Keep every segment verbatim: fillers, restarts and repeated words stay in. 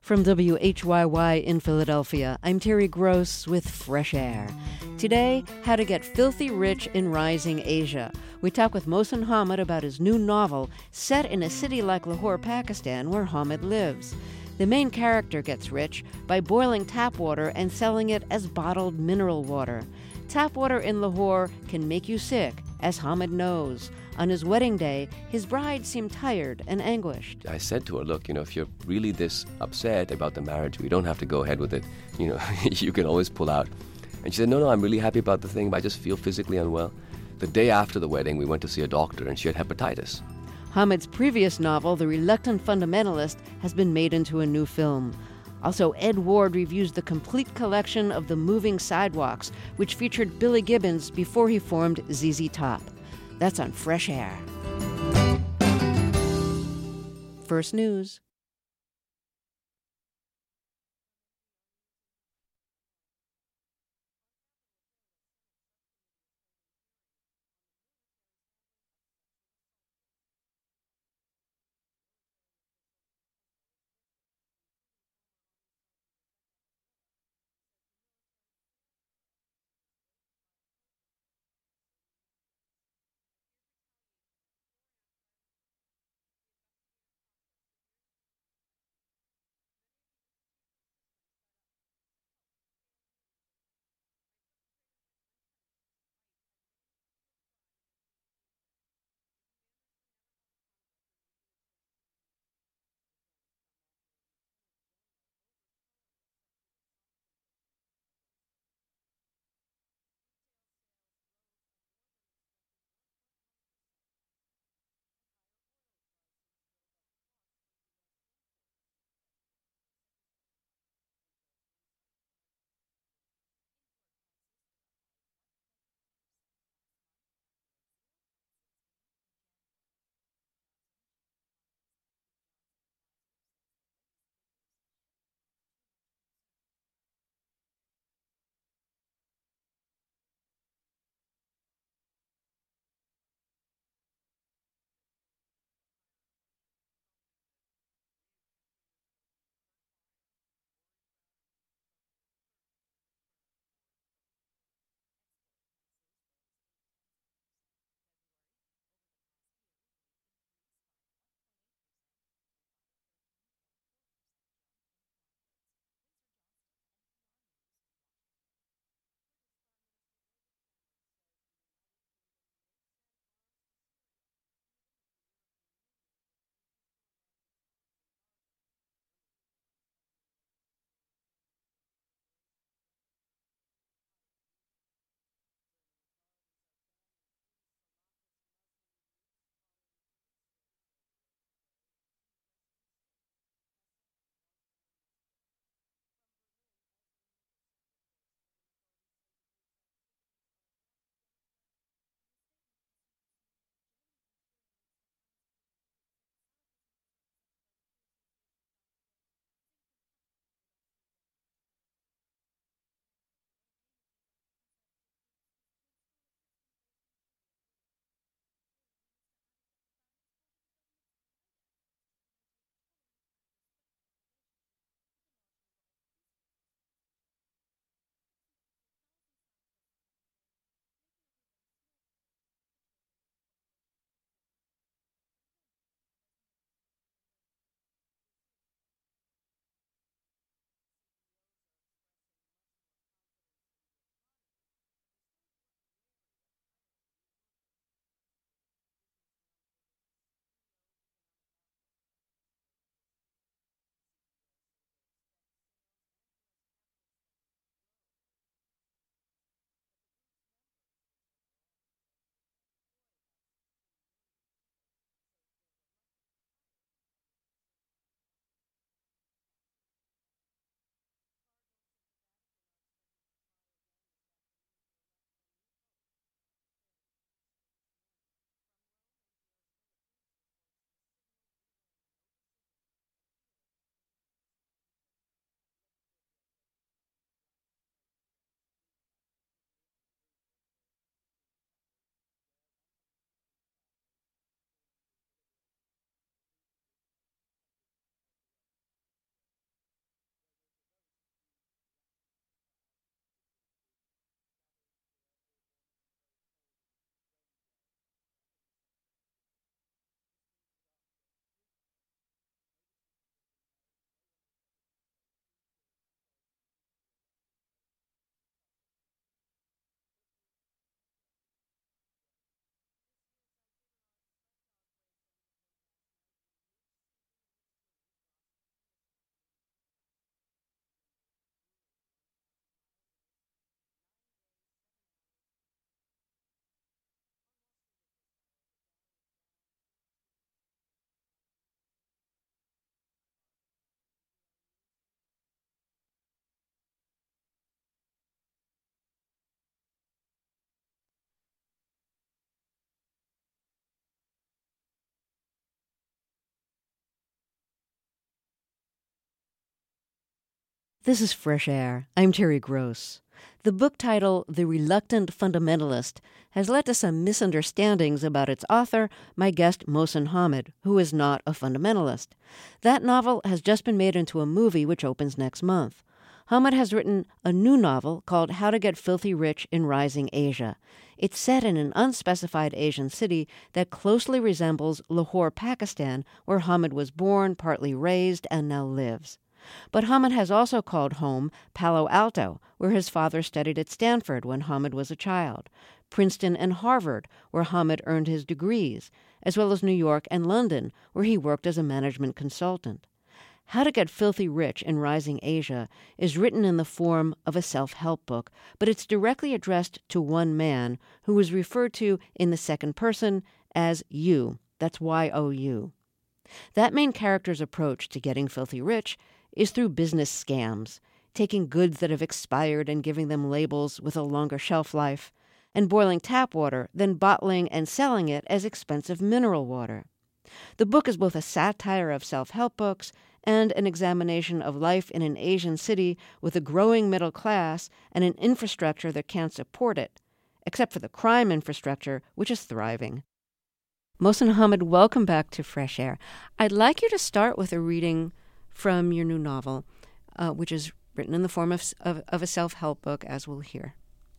From W H Y Y in Philadelphia, I'm Terry Gross with Fresh Air. Today, how to get filthy rich in rising Asia. We talk with Mohsen Hamid about his new novel set in a city like Lahore, Pakistan, where Hamid lives. The main character gets rich by boiling tap water and selling it as bottled mineral water. Tap water in Lahore can make you sick, as Hamid knows. On his wedding day, his bride seemed tired and anguished. I said to her, look, you know, if you're really this upset about the marriage, we don't have to go ahead with it. You know, you can always pull out. And she said, no, no, I'm really happy about the thing, but I just feel physically unwell. The day after the wedding, we went to see a doctor, and she had hepatitis. Hamid's previous novel, The Reluctant Fundamentalist, has been made into a new film. Also, Ed Ward reviews the complete collection of The Moving Sidewalks, which featured Billy Gibbons before he formed Z Z Top. That's on Fresh Air. First News. This is Fresh Air. I'm Terry Gross. The book title, The Reluctant Fundamentalist, has led to some misunderstandings about its author, my guest Mohsen Hamid, who is not a fundamentalist. That novel has just been made into a movie which opens next month. Hamid has written a new novel called How to Get Filthy Rich in Rising Asia. It's set in an unspecified Asian city that closely resembles Lahore, Pakistan, where Hamid was born, partly raised, and now lives. But Hamid has also called home Palo Alto, where his father studied at Stanford when Hamid was a child, Princeton and Harvard, where Hamid earned his degrees, as well as New York and London, where he worked as a management consultant. How to Get Filthy Rich in Rising Asia is written in the form of a self-help book, but it's directly addressed to one man who is referred to in the second person as you. That's Y O U. That main character's approach to getting filthy rich is through business scams, taking goods that have expired and giving them labels with a longer shelf life, and boiling tap water, then bottling and selling it as expensive mineral water. The book is both a satire of self-help books and an examination of life in an Asian city with a growing middle class and an infrastructure that can't support it, except for the crime infrastructure, which is thriving. Mohsen Hamid, welcome back to Fresh Air. I'd like you to start with a reading from your new novel, uh, which is written in the form of, of, of a self-help book, as we'll hear.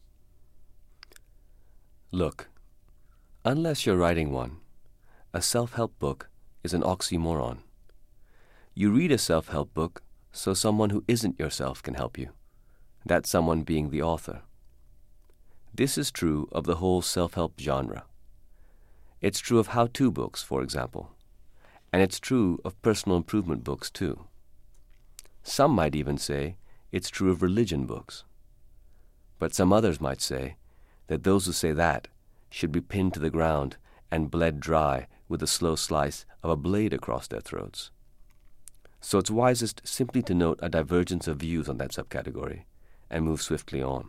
Look, unless you're writing one, a self-help book is an oxymoron. You read a self-help book so someone who isn't yourself can help you, that someone being the author. This is true of the whole self-help genre. It's true of how-to books, for example. And it's true of personal improvement books, too. Some might even say it's true of religion books. But some others might say that those who say that should be pinned to the ground and bled dry with a slow slice of a blade across their throats. So it's wisest simply to note a divergence of views on that subcategory and move swiftly on.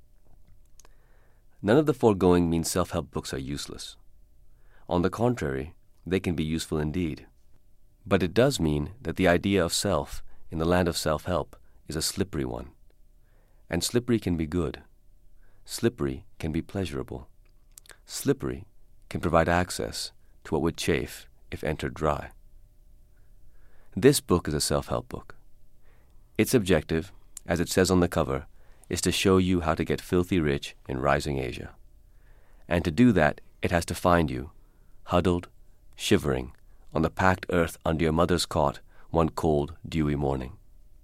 None of the foregoing means self-help books are useless. On the contrary, they can be useful indeed. But it does mean that the idea of self in the land of self-help is a slippery one. And slippery can be good. Slippery can be pleasurable. Slippery can provide access to what would chafe if entered dry. This book is a self-help book. Its objective, as it says on the cover, is to show you how to get filthy rich in rising Asia. And to do that, it has to find you, huddled, shivering, on the packed earth under your mother's cot one cold, dewy morning.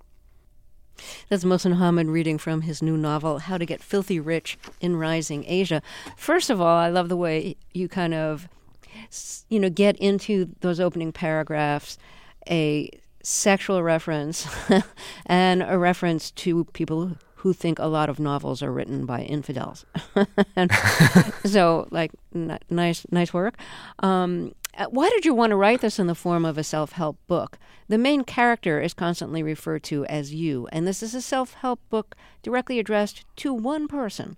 That's Mohsen Hamid reading from his new novel, How to Get Filthy Rich in Rising Asia. First of all, I love the way you kind of, you know, get into those opening paragraphs a sexual reference and a reference to people who think a lot of novels are written by infidels. And so, like, n- nice, nice work. Um, why did you want to write this in the form of a self-help book? The main character is constantly referred to as you, and this is a self-help book directly addressed to one person.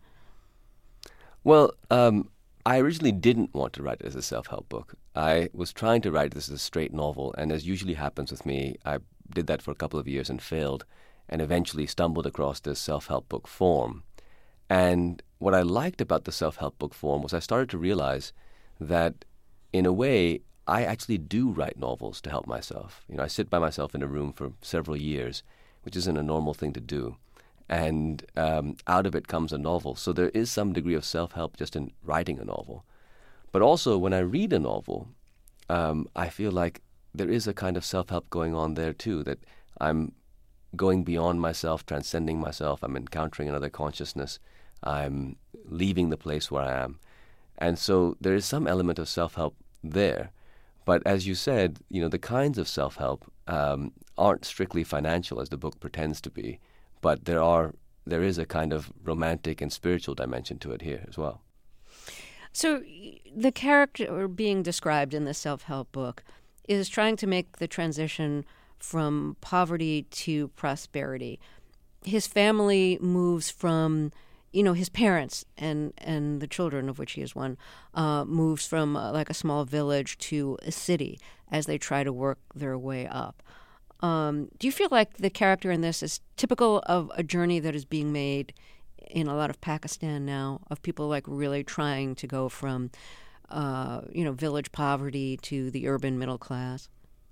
Well, um, I originally didn't want to write it as a self-help book. I was trying to write this as a straight novel, and as usually happens with me, I did that for a couple of years and failed, and eventually stumbled across this self-help book form. And what I liked about the self-help book form was I started to realize that, in a way, I actually do write novels to help myself. You know, I sit by myself in a room for several years, which isn't a normal thing to do. And um, out of it comes a novel. So there is some degree of self-help just in writing a novel. But also, when I read a novel, um, I feel like there is a kind of self-help going on there, too, that I'm going beyond myself, transcending myself. I'm encountering another consciousness. I'm leaving the place where I am. And so there is some element of self-help there. But as you said, you know, the kinds of self-help um, aren't strictly financial, as the book pretends to be. But there are there is a kind of romantic and spiritual dimension to it here as well. So the character being described in the self-help book is trying to make the transition from poverty to prosperity. His family moves from, you know, his parents and, and the children, of which he is one, uh, moves from uh, like a small village to a city as they try to work their way up. Um, do you feel like the character in this is typical of a journey that is being made in a lot of Pakistan now, of people like really trying to go from, uh, you know, village poverty to the urban middle class?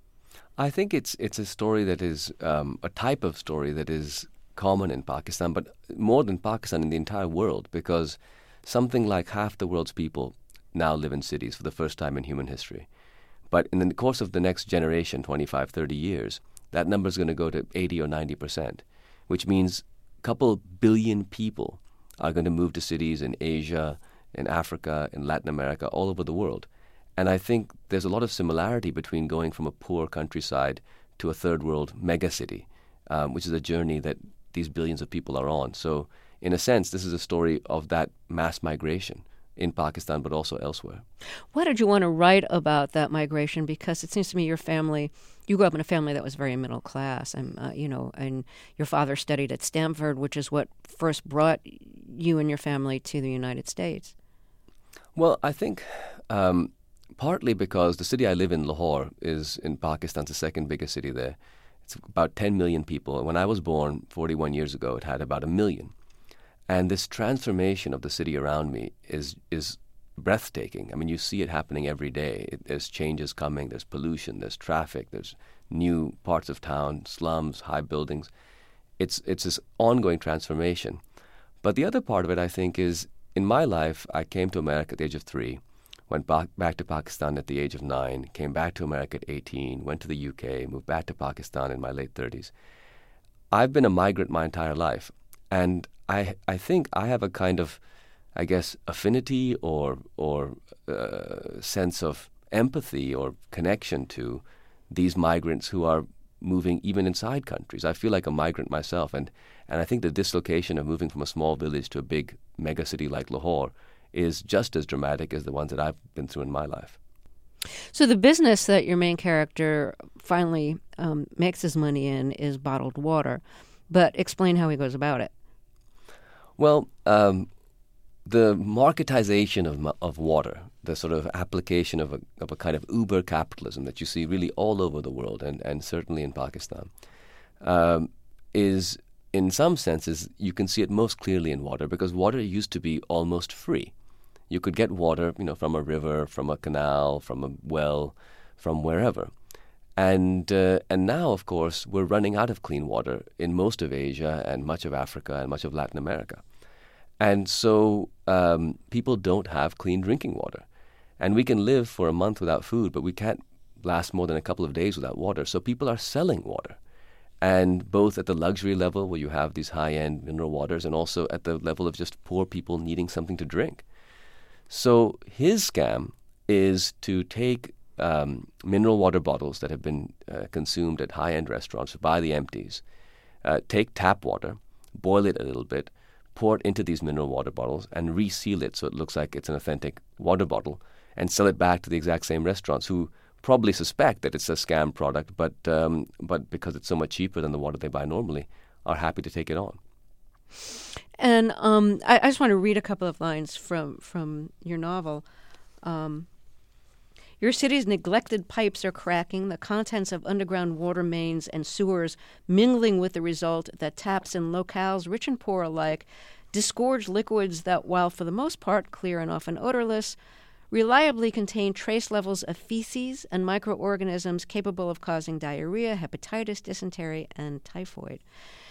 I think it's it's a story that is um, a type of story that is common in Pakistan, but more than Pakistan, in the entire world, because something like half the world's people now live in cities for the first time in human history. But in the course of the next generation, twenty-five, thirty years, that number is going to go to eighty or ninety percent, which means a couple billion people are going to move to cities in Asia, in Africa, in Latin America, all over the world. And I think there's a lot of similarity between going from a poor countryside to a third world megacity, um, which is a journey that these billions of people are on. So in a sense, this is a story of that mass migration in Pakistan, but also elsewhere. Why did you want to write about that migration? Because it seems to me your family, you grew up in a family that was very middle class, and uh, you know, and your father studied at Stanford, which is what first brought you and your family to the United States. Well, I think um, partly because the city I live in, Lahore, is in Pakistan, the second biggest city there. It's about ten million people. When I was born forty-one years ago, it had about a million. And this transformation of the city around me is is breathtaking. I mean, you see it happening every day. It, there's changes coming. There's pollution. There's traffic. There's new parts of town, slums, high buildings. It's it's this ongoing transformation. But the other part of it, I think, is in my life, I came to America at the age of three, went back, back to Pakistan at the age of nine, came back to America at eighteen, went to the U K, moved back to Pakistan in my late thirties. I've been a migrant my entire life. And I I think I have a kind of, I guess, affinity or or uh, sense of empathy or connection to these migrants who are moving even inside countries. I feel like a migrant myself, and, and I think the dislocation of moving from a small village to a big megacity like Lahore is just as dramatic as the ones that I've been through in my life. So the business that your main character finally um, makes his money in is bottled water, but explain how he goes about it. Well, um, the marketization of of water, the sort of application of a of a kind of uber capitalism that you see really all over the world, and, and certainly in Pakistan, um, is in some senses you can see it most clearly in water, because water used to be almost free. You could get water, you know, from a river, from a canal, from a well, from wherever. And uh, and now, of course, we're running out of clean water in most of Asia and much of Africa and much of Latin America. And so um, people don't have clean drinking water. And we can live for a month without food, but we can't last more than a couple of days without water. So people are selling water. And both at the luxury level, where you have these high-end mineral waters, and also at the level of just poor people needing something to drink. So his scam is to take um, mineral water bottles that have been uh, consumed at high-end restaurants, buy the empties, uh, take tap water, boil it a little bit, pour it into these mineral water bottles, and reseal it so it looks like it's an authentic water bottle, and sell it back to the exact same restaurants who probably suspect that it's a scam product, but um, but because it's so much cheaper than the water they buy normally, are happy to take it on. And um, I, I just want to read a couple of lines from, from your novel. Um, Your city's neglected pipes are cracking, the contents of underground water mains and sewers mingling with the result that taps in locales, rich and poor alike, disgorge liquids that, while for the most part clear and often odorless, reliably contain trace levels of feces and microorganisms capable of causing diarrhea, hepatitis, dysentery, and typhoid.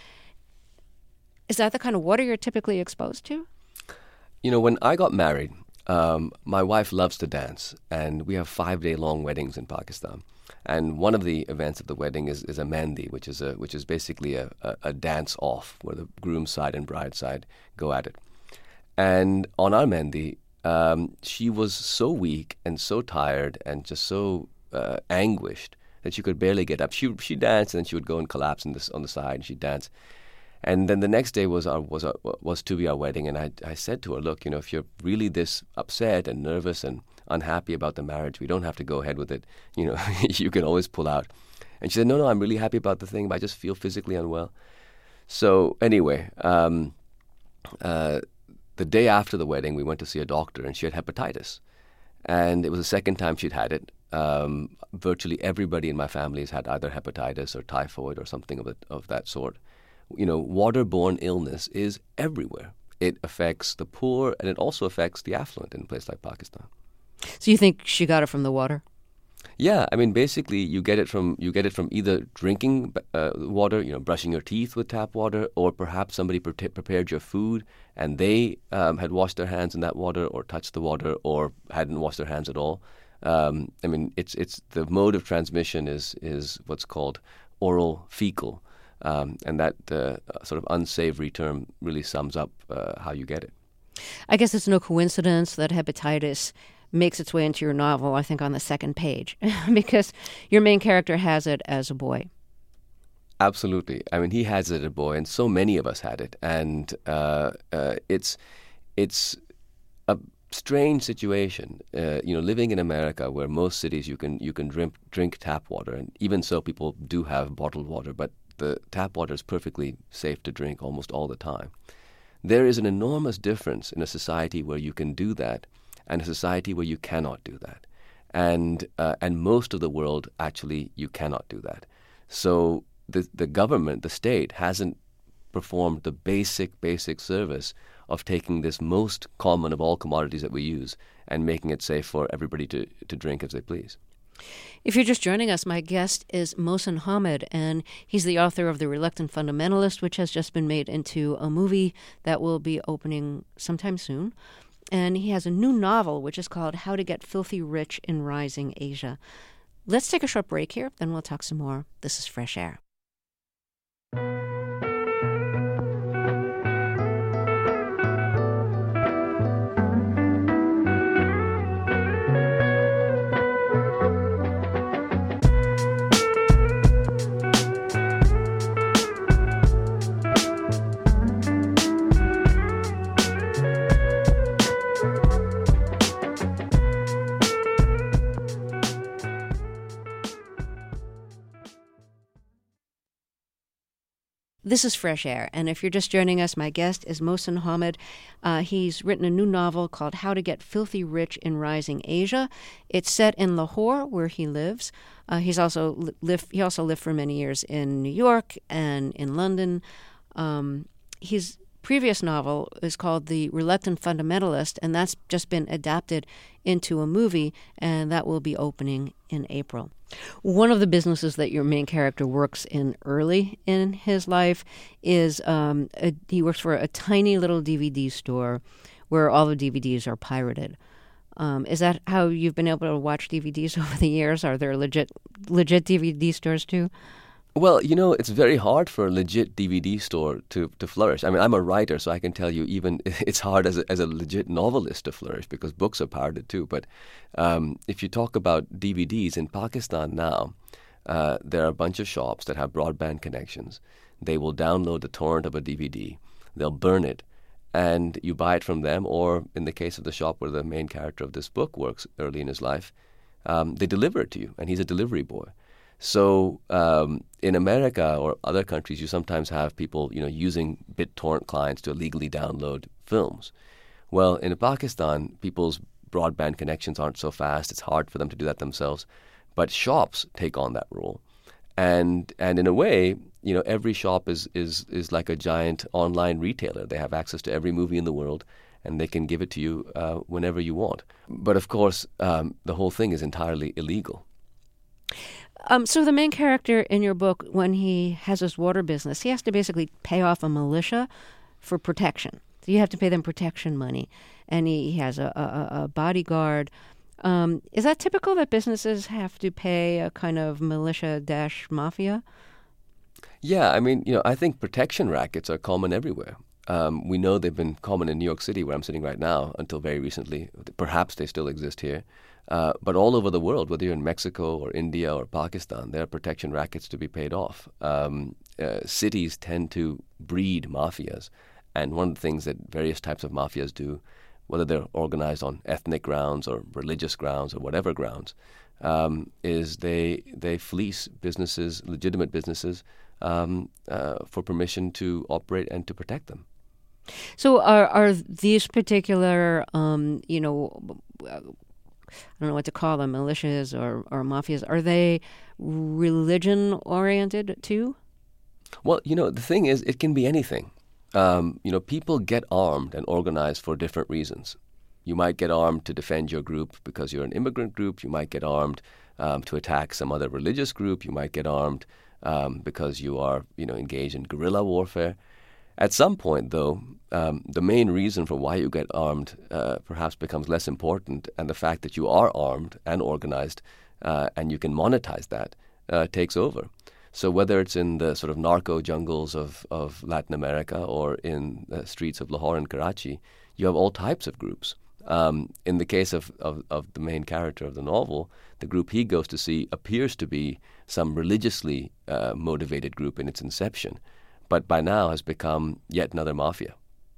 Is that the kind of water you're typically exposed to? You know, when I got married, Um, my wife loves to dance, and we have five-day-long weddings in Pakistan. And one of the events of the wedding is, is a mehndi, which is a which is basically a, a, a dance-off where the groom's side and bride's side go at it. And on our mehndi, um, she was so weak and so tired and just so uh, anguished that she could barely get up. She she danced, and then she would go and collapse on the on the side, and she'd dance. And then the next day was our, was our, was to be our wedding, and I I said to her, look, you know, if you're really this upset and nervous and unhappy about the marriage, we don't have to go ahead with it. You know, you can always pull out. And she said, no, no, I'm really happy about the thing, but I just feel physically unwell. So anyway, um, uh, the day after the wedding, we went to see a doctor, and she had hepatitis. And it was the second time she'd had it. um, virtually everybody in my family has had either hepatitis or typhoid or something of, it, of that sort. You know, waterborne illness is everywhere. It affects the poor, and it also affects the affluent in a place like Pakistan. So you think she got it from the water? Yeah, I mean, basically, you get it from you get it from either drinking uh, water, you know, brushing your teeth with tap water, or perhaps somebody pre- prepared your food and they um, had washed their hands in that water, or touched the water, or hadn't washed their hands at all. Um, I mean, it's it's the mode of transmission is is what's called oral fecal, um, and that uh, sort of unsavory term really sums up uh, how you get it. I guess it's no coincidence that hepatitis makes its way into your novel, I think, on the second page, because your main character has it as a boy. Absolutely. I mean, he has it as a boy, and so many of us had it. And uh, uh, it's it's a strange situation, uh, you know, living in America, where most cities you can you can drink drink tap water, and even so, people do have bottled water, but the tap water is perfectly safe to drink almost all the time. There is an enormous difference in a society where you can do that and a society where you cannot do that. And uh, and most of the world, actually, you cannot do that. So the the government, the state, hasn't performed the basic, basic service of taking this most common of all commodities that we use and making it safe for everybody to, to drink as they please. If you're just joining us, my guest is Mohsen Hamid, and he's the author of The Reluctant Fundamentalist, which has just been made into a movie that will be opening sometime soon. And he has a new novel, which is called How to Get Filthy Rich in Rising Asia. Let's take a short break here, then we'll talk some more. This is Fresh Air. This is Fresh Air, and if you're just joining us, my guest is Mohsen Hamid. Uh, he's written a new novel called How to Get Filthy Rich in Rising Asia. It's set in Lahore, where he lives. Uh, he's also lived, he also lived for many years in New York and in London. Um, his previous novel is called The Reluctant Fundamentalist, and that's just been adapted into a movie, and that will be opening in April. One of the businesses that your main character works in early in his life is um, a, he works for a tiny little D V D store where all the D V Ds are pirated. Um, is that how you've been able to watch D V Ds over the years? Are there legit legit D V D stores too? Well, you know, it's very hard for a legit D V D store to, to flourish. I mean, I'm a writer, so I can tell you even it's hard as a, as a legit novelist to flourish because books are pirated too. But um, if you talk about D V Ds in Pakistan now, uh, there are a bunch of shops that have broadband connections. They will download the torrent of a D V D. They'll burn it, and you buy it from them, or in the case of the shop where the main character of this book works early in his life, um, they deliver it to you, and he's a delivery boy. So um, in America or other countries, you sometimes have people, you know, using BitTorrent clients to illegally download films. Well, in Pakistan, people's broadband connections aren't so fast. It's hard for them to do that themselves. But shops take on that role. And and in a way, you know, every shop is, is, is like a giant online retailer. They have access to every movie in the world, and they can give it to you uh, whenever you want. But of course, um, the whole thing is entirely illegal. Um, so the main character in your book, when he has his water business, he has to basically pay off a militia for protection. So you have to pay them protection money. And he, he has a, a, a bodyguard. Um, is that typical that businesses have to pay a kind of militia-mafia? Yeah, I mean, you know, I think protection rackets are common everywhere. Um, we know they've been common in New York City, where I'm sitting right now, until very recently. Perhaps they still exist here. Uh, but all over the world, whether you're in Mexico or India or Pakistan, there are protection rackets to be paid off. Um, uh, cities tend to breed mafias. And one of the things that various types of mafias do, whether they're organized on ethnic grounds or religious grounds or whatever grounds, um, is they they fleece businesses, legitimate businesses, um, uh, for permission to operate and to protect them. So are are these particular, um, you know, I don't know what to call them, militias or, or mafias, are they religion-oriented too? Well, you know, the thing is, it can be anything. Um, you know, people get armed and organized for different reasons. You might get armed to defend your group because you're an immigrant group. You might get armed um, to attack some other religious group. You might get armed um, because you are, you know, engaged in guerrilla warfare. At some point, though, um, the main reason for why you get armed uh, perhaps becomes less important, and the fact that you are armed and organized uh, and you can monetize that uh, takes over. So whether it's in the sort of narco jungles of, of Latin America or in the streets of Lahore and Karachi, you have all types of groups. Um, in the case of, of, of the main character of the novel, the group he goes to see appears to be some religiously uh, motivated group in its inception, but by now has become yet another mafia.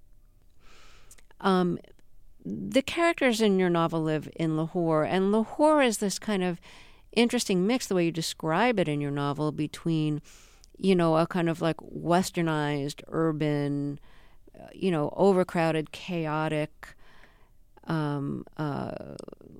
Um, the characters in your novel live in Lahore, and Lahore is this kind of interesting mix, the way you describe it in your novel, between, you know, a kind of like westernized, urban, uh, you know, overcrowded, chaotic um, uh,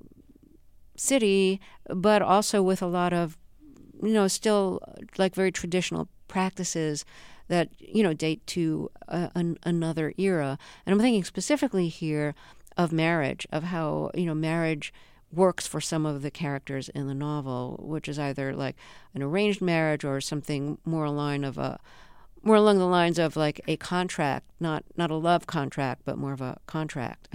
city, but also with a lot of, you know, still like very traditional practices that, you know, date to uh, an, another era. And I'm thinking specifically here of marriage, of how, you know, marriage works for some of the characters in the novel, which is either like an arranged marriage or something more along of a more along the lines of like a contract, not not a love contract, but more of a contract.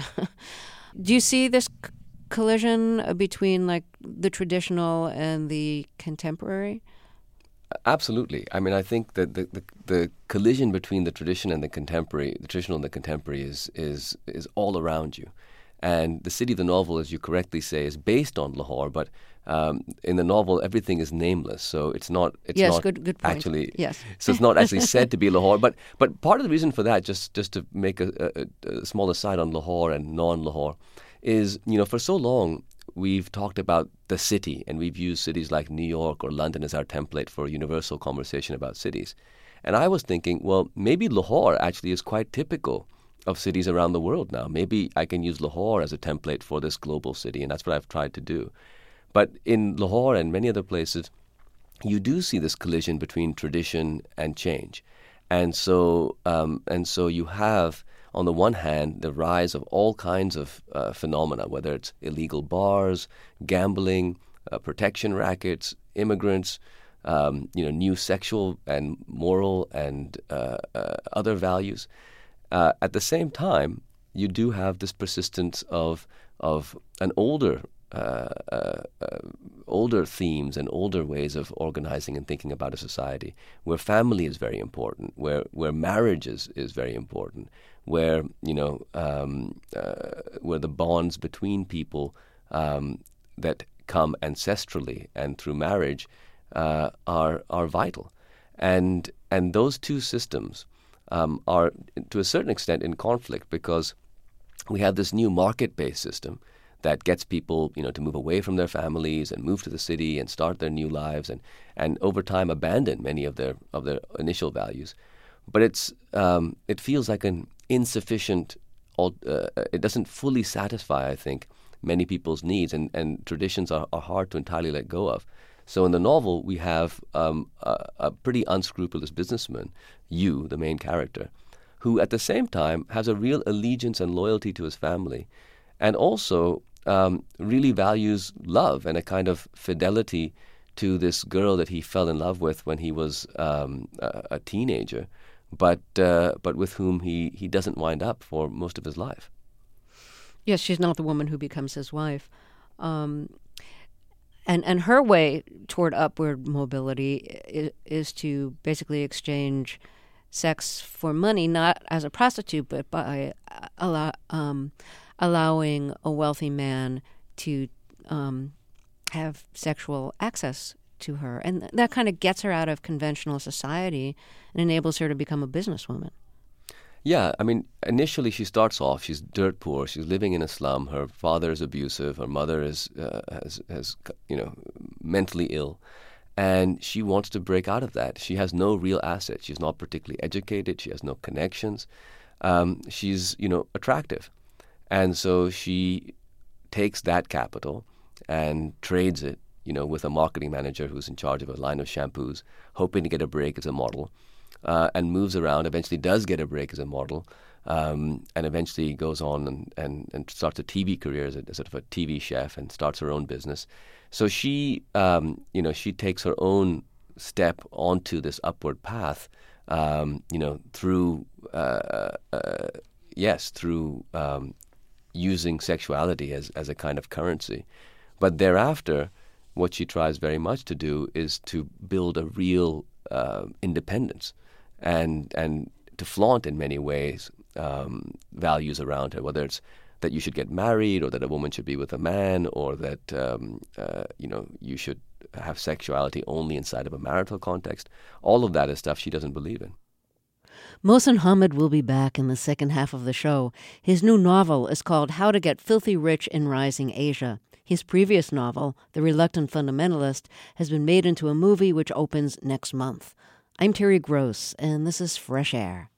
Do you see this c- collision between like the traditional and the contemporary? Absolutely. I mean, I think that the, the the collision between the tradition and the contemporary, the traditional and the contemporary, is is is all around you. And the city of the novel, as you correctly say, is based on Lahore, but um, in the novel everything is nameless, so it's not. It's yes, not good, good point. Actually, yes. So it's not actually said to be Lahore. But but part of the reason for that, just just to make a, a, a small aside on Lahore and non-Lahore, is, you know, for so long we've talked about the city, and we've used cities like New York or London as our template for a universal conversation about cities. And I was thinking, well, maybe Lahore actually is quite typical of cities around the world now. Maybe I can use Lahore as a template for this global city, and that's what I've tried to do. But in Lahore and many other places, you do see this collision between tradition and change. And so, um, and so you have, on the one hand, the rise of all kinds of uh, phenomena, whether it's illegal bars, gambling, uh, protection rackets, immigrants, um, you know, new sexual and moral and uh, uh, other values. Uh, at the same time, you do have this persistence of of an older, uh, uh, uh, older themes and older ways of organizing and thinking about a society, where family is very important, where where marriage is, is very important, where you know um, uh, where the bonds between people um, that come ancestrally and through marriage uh, are are vital, and and those two systems Um, are, to a certain extent, in conflict, because we have this new market-based system that gets people, you know, to move away from their families and move to the city and start their new lives, and, and over time abandon many of their of their initial values. But it's um, it feels like an insufficient. Uh, it doesn't fully satisfy, I think, many people's needs, and, and traditions are, are hard to entirely let go of. So in the novel, we have um, a, a pretty unscrupulous businessman, Yu, the main character, who at the same time has a real allegiance and loyalty to his family, and also um, really values love and a kind of fidelity to this girl that he fell in love with when he was um, a, a teenager, but uh, but with whom he, he doesn't wind up for most of his life. Yes, she's not the woman who becomes his wife. Um And and her way toward upward mobility is, is to basically exchange sex for money, not as a prostitute, but by allow, um, allowing a wealthy man to um, have sexual access to her. And that kind of gets her out of conventional society and enables her to become a businesswoman. Yeah, I mean, initially she starts off, she's dirt poor, she's living in a slum, her father is abusive, her mother is, uh, has, has, you know, mentally ill, and she wants to break out of that. She has no real asset. She's not particularly educated, she has no connections, um, she's, you know, attractive. And so she takes that capital and trades it, you know, with a marketing manager who's in charge of a line of shampoos, hoping to get a break as a model, uh, and moves around, eventually does get a break as a model, um, and eventually goes on and, and, and starts a T V career as a, as sort of a T V chef and starts her own business. So she, um, you know, she takes her own step onto this upward path, um, you know, through, uh, uh, yes, through um, using sexuality as, as a kind of currency. But thereafter, what she tries very much to do is to build a real uh, independence and and to flaunt in many ways um, values around her, whether it's that you should get married or that a woman should be with a man or that um, uh, you know you should have sexuality only inside of a marital context. All of that is stuff she doesn't believe in. Mohsen Hamid will be back in the second half of the show. His new novel is called How to Get Filthy Rich in Rising Asia. His previous novel, The Reluctant Fundamentalist, has been made into a movie which opens next month. I'm Terry Gross, and this is Fresh Air.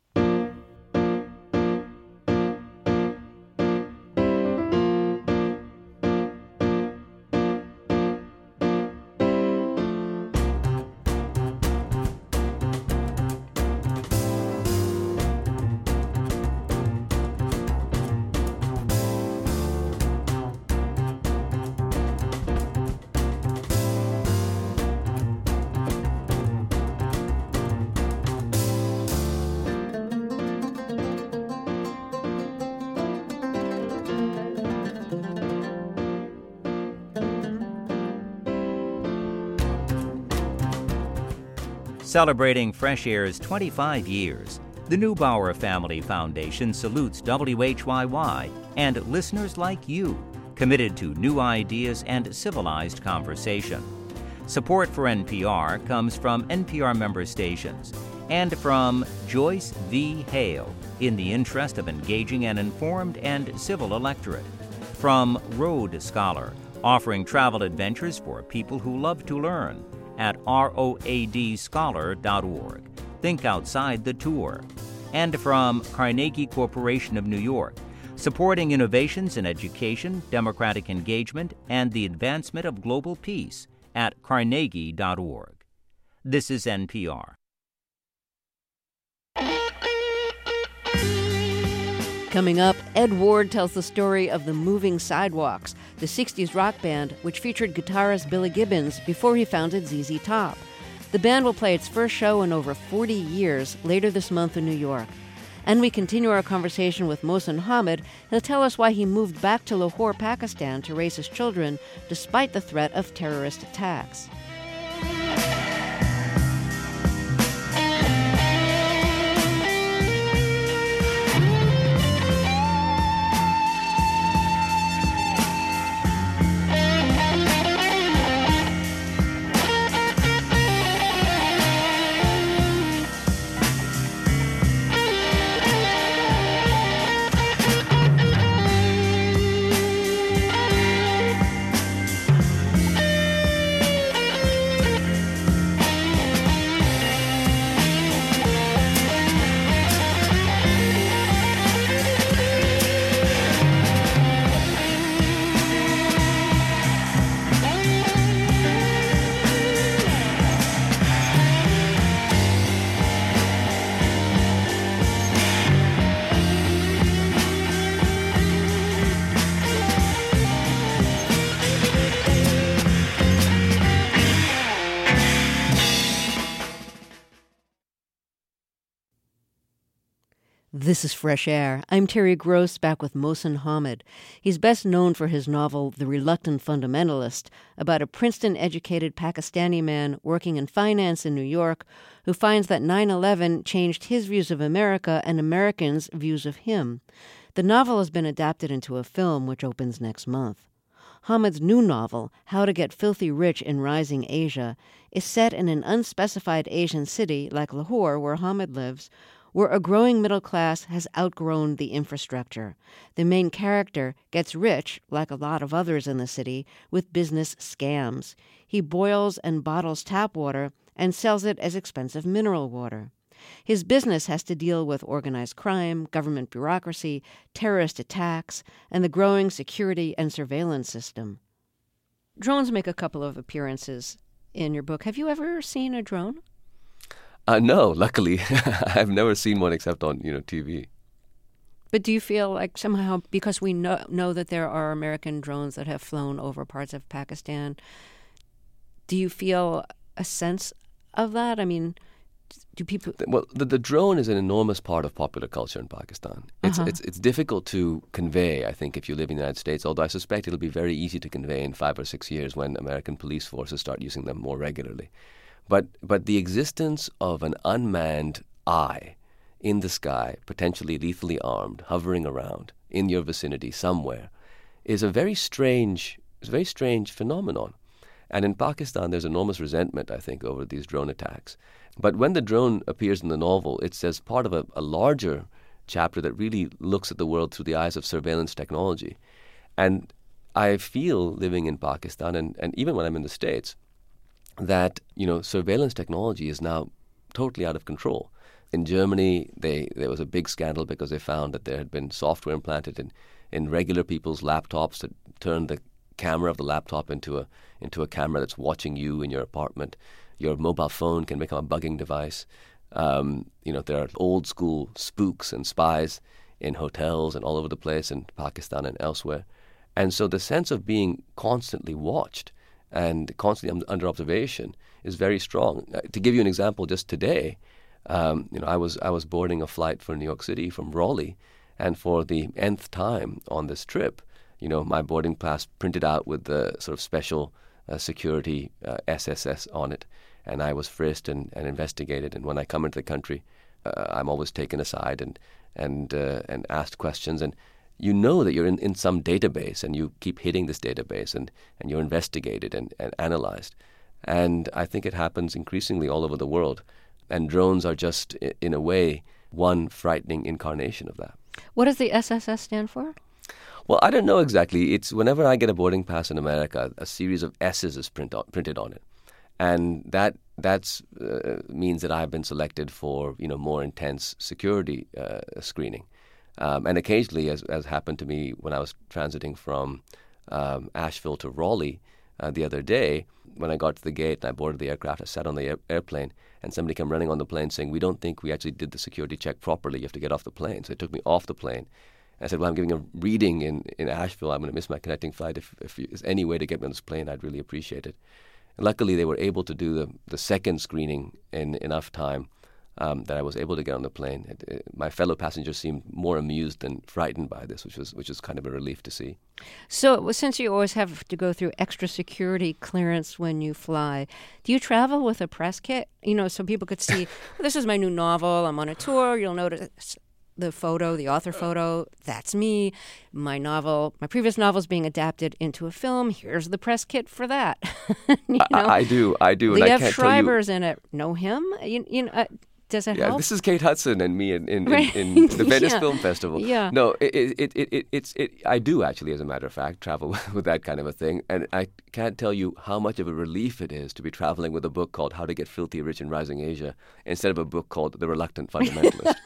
Celebrating Fresh Air's twenty-five years, the Neubauer Family Foundation salutes W H Y Y and listeners like you, committed to new ideas and civilized conversation. Support for N P R comes from N P R member stations and from Joyce V. Hale, in the interest of engaging an informed and civil electorate. From Road Scholar, offering travel adventures for people who love to learn, at road scholar dot org. Think outside the tour. And from Carnegie Corporation of New York, supporting innovations in education, democratic engagement, and the advancement of global peace at carnegie dot org. This is N P R. Coming up, Ed Ward tells the story of the Moving Sidewalks, the sixties rock band which featured guitarist Billy Gibbons before he founded Z Z Top. The band will play its first show in over forty years later this month in New York. And we continue our conversation with Mohsen Hamid. He'll tell us why he moved back to Lahore, Pakistan to raise his children despite the threat of terrorist attacks. This is Fresh Air. I'm Terry Gross, back with Mohsen Hamid. He's best known for his novel The Reluctant Fundamentalist, about a Princeton-educated Pakistani man working in finance in New York who finds that nine eleven changed his views of America and Americans' views of him. The novel has been adapted into a film which opens next month. Hamid's new novel, How to Get Filthy Rich in Rising Asia, is set in an unspecified Asian city like Lahore, where Hamid lives, where a growing middle class has outgrown the infrastructure. The main character gets rich, like a lot of others in the city, with business scams. He boils and bottles tap water and sells it as expensive mineral water. His business has to deal with organized crime, government bureaucracy, terrorist attacks, and the growing security and surveillance system. Drones make a couple of appearances in your book. Have you ever seen a drone? Uh, no, luckily. I've never seen one except on, you know, T V. But do you feel like somehow, because we know, know that there are American drones that have flown over parts of Pakistan, do you feel a sense of that? I mean, do people... Well, the, the drone is an enormous part of popular culture in Pakistan. It's, Uh-huh. it's, it's difficult to convey, I think, if you live in the United States, although I suspect it'll be very easy to convey in five or six years when American police forces start using them more regularly. But, but the existence of an unmanned eye in the sky, potentially lethally armed, hovering around in your vicinity somewhere, is a very strange, is a very strange phenomenon. And in Pakistan, there's enormous resentment, I think, over these drone attacks. But when the drone appears in the novel, it's as part of a, a larger chapter that really looks at the world through the eyes of surveillance technology. And I feel, living in Pakistan, and, and even when I'm in the States, that, you know, surveillance technology is now totally out of control. In Germany, they, there was a big scandal because they found that there had been software implanted in, in regular people's laptops that turned the camera of the laptop into a into a camera that's watching you in your apartment. Your mobile phone can become a bugging device. Um, you know, there are old school spooks and spies in hotels and all over the place in Pakistan and elsewhere. And so the sense of being constantly watched and constantly under observation is very strong. Uh, to give you an example, just today, um, you know, I was I was boarding a flight for New York City from Raleigh, and for the nth time on this trip, you know, my boarding pass printed out with the sort of special uh, security uh, S S S on it, and I was frisked and, and investigated. And when I come into the country, uh, I'm always taken aside and and uh, and asked questions. And you know that you're in, in some database, and you keep hitting this database, and, and you're investigated and, and analyzed. And I think it happens increasingly all over the world. And drones are just, in a way, one frightening incarnation of that. What does the S S S stand for? Well, I don't know exactly. It's whenever I get a boarding pass in America, a series of S's is print on, printed on it. And that that's, uh, means that I've been selected for, you know, more intense security uh, screening. Um, and occasionally, as, as happened to me when I was transiting from um, Asheville to Raleigh uh, the other day, when I got to the gate and I boarded the aircraft, I sat on the air- airplane, and somebody came running on the plane saying, "We don't think we actually did the security check properly. You have to get off the plane." So they took me off the plane. I said, "Well, I'm giving a reading in, in Asheville. I'm going to miss my connecting flight. If, if there's any way to get me on this plane, I'd really appreciate it." And luckily, they were able to do the, the second screening in enough time um, that I was able to get on the plane. It, it, my fellow passengers seemed more amused than frightened by this, which was which was kind of a relief to see. So since you always have to go through extra security clearance when you fly, do you travel with a press kit? You know, so people could see, this is my new novel, I'm on a tour, you'll notice the photo, the author photo, that's me. My novel, my previous novel is being adapted into a film. Here's the press kit for that. you know? I, I do, I do. Liev and I can't Schreiber's tell you, in it. Know him? You, you know, uh, does it yeah, help? this is Kate Hudson and me in, in, Right. in, in the Venice Yeah. Film Festival. Yeah. No, it, it, it, it, it's it. I do actually, as a matter of fact, travel with that kind of a thing, and I can't tell you how much of a relief it is to be traveling with a book called How to Get Filthy Rich in Rising Asia instead of a book called The Reluctant Fundamentalist.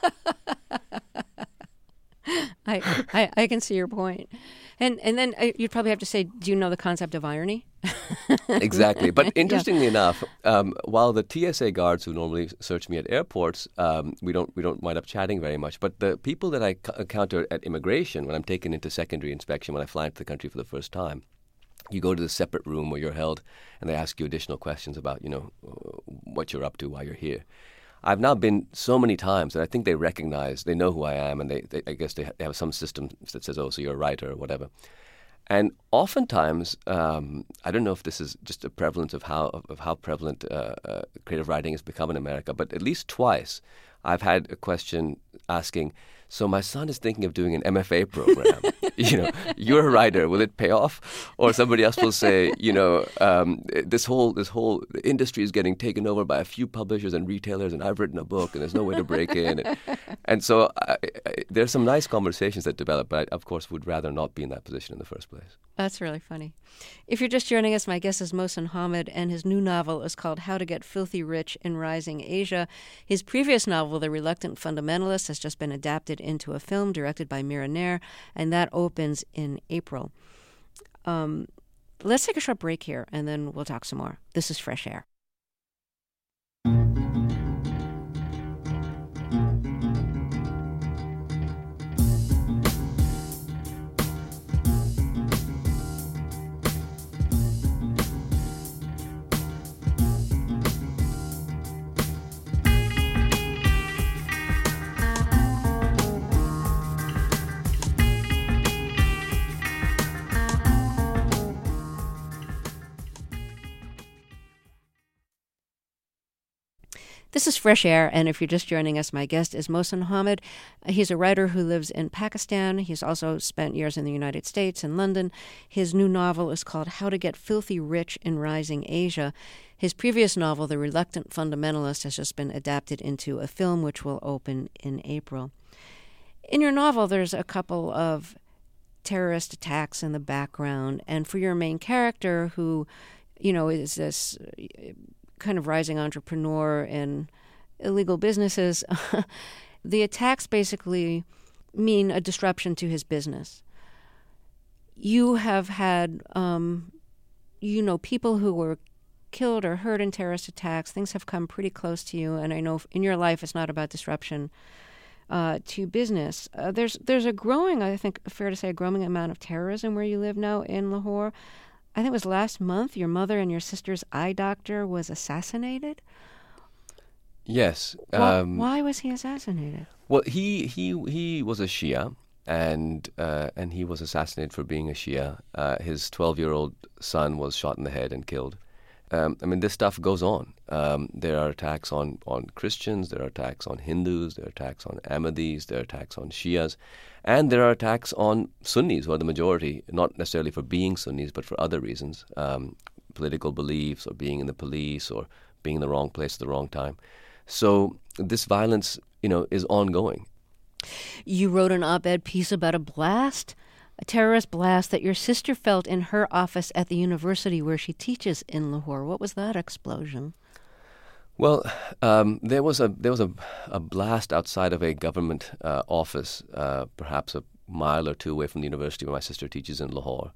I, I, I can see your point. And and then uh, you'd probably have to say, do you know the concept of irony? Exactly. But interestingly enough, um, while the T S A guards who normally search me at airports, um, we don't we don't wind up chatting very much. But the people that I c- encounter at immigration, when I'm taken into secondary inspection, when I fly into the country for the first time, you go to the separate room where you're held, and they ask you additional questions about, you know, what you're up to while you're here. I've now been so many times that I think they recognize, they know who I am, and they, they I guess they, ha- they have some system that says, "Oh, so you're a writer," or whatever. And oftentimes, um, I don't know if this is just a prevalence of how of, of how prevalent uh, uh, creative writing has become in America, but at least twice I've had a question asking, So my son is thinking of doing an M F A program. You know, you're a writer. Will it pay off? Or somebody else will say, you know, um, this whole this whole industry is getting taken over by a few publishers and retailers, and I've written a book, and there's no way to break in. And, and so I, I, there's some nice conversations that develop, but I, of course, would rather not be in that position in the first place. That's really funny. If you're just joining us, my guest is Mohsin Hamid, and his new novel is called How to Get Filthy Rich in Rising Asia. His previous novel, The Reluctant Fundamentalist, has just been adapted into a film directed by Mira Nair, and that opens in April. Um, let's take a short break here, and then we'll talk some more. This is Fresh Air. This is Fresh Air, and if you're just joining us, my guest is Mohsin Hamid. He's a writer who lives in Pakistan. He's also spent years in the United States and London. His new novel is called How to Get Filthy Rich in Rising Asia. His previous novel, The Reluctant Fundamentalist, has just been adapted into a film which will open in April. In your novel, there's a couple of terrorist attacks in the background, and for your main character, who, you know, is this kind of rising entrepreneur in illegal businesses, the attacks basically mean a disruption to his business. You have had, um, you know, people who were killed or hurt in terrorist attacks. Things have come pretty close to you, and I know in your life it's not about disruption uh, to business. Uh, there's there's a growing, I think, fair to say, a growing amount of terrorism where you live now in Lahore. I think it was last month your mother and your sister's eye doctor was assassinated. Yes. Why, Um, why was he assassinated? well, he he he was a Shia, and uh, and he was assassinated for being a Shia. Uh, his twelve-year-old son was shot in the head and killed. Um, I mean, this stuff goes on. Um, there are attacks on, on Christians, there are attacks on Hindus, there are attacks on Ahmadis, there are attacks on Shias, and there are attacks on Sunnis, who are the majority, not necessarily for being Sunnis, but for other reasons, um, political beliefs or being in the police or being in the wrong place at the wrong time. So this violence, you know, is ongoing. You wrote an op-ed piece about a blast, a terrorist blast that your sister felt in her office at the university where she teaches in Lahore. What was that explosion? Well, um, there was a there was a, a blast outside of a government uh, office, uh, perhaps a mile or two away from the university where my sister teaches in Lahore,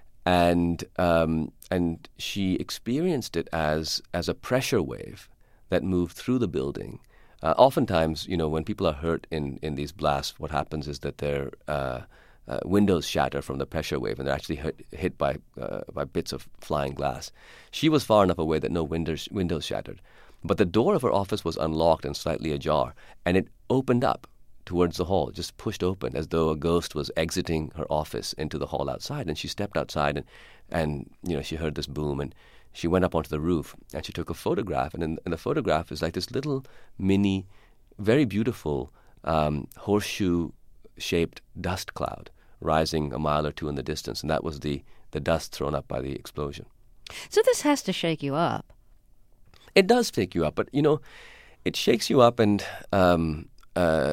and um, and she experienced it as as a pressure wave that moved through the building. Uh, oftentimes, you know, when people are hurt in, in these blasts, what happens is that their uh, uh, windows shatter from the pressure wave, and they're actually hit, hit by uh, by bits of flying glass. She was far enough away that no windows windows shattered, but the door of her office was unlocked and slightly ajar, and it opened up towards the hall, just pushed open as though a ghost was exiting her office into the hall outside. And she stepped outside, and and you know she heard this boom, and she went up onto the roof and she took a photograph, and in, in the photograph is like this little mini, very beautiful um, horseshoe-shaped dust cloud rising a mile or two in the distance, and that was the, the dust thrown up by the explosion. So this has to shake you up. It does shake you up, but, you know, it shakes you up, and um, uh,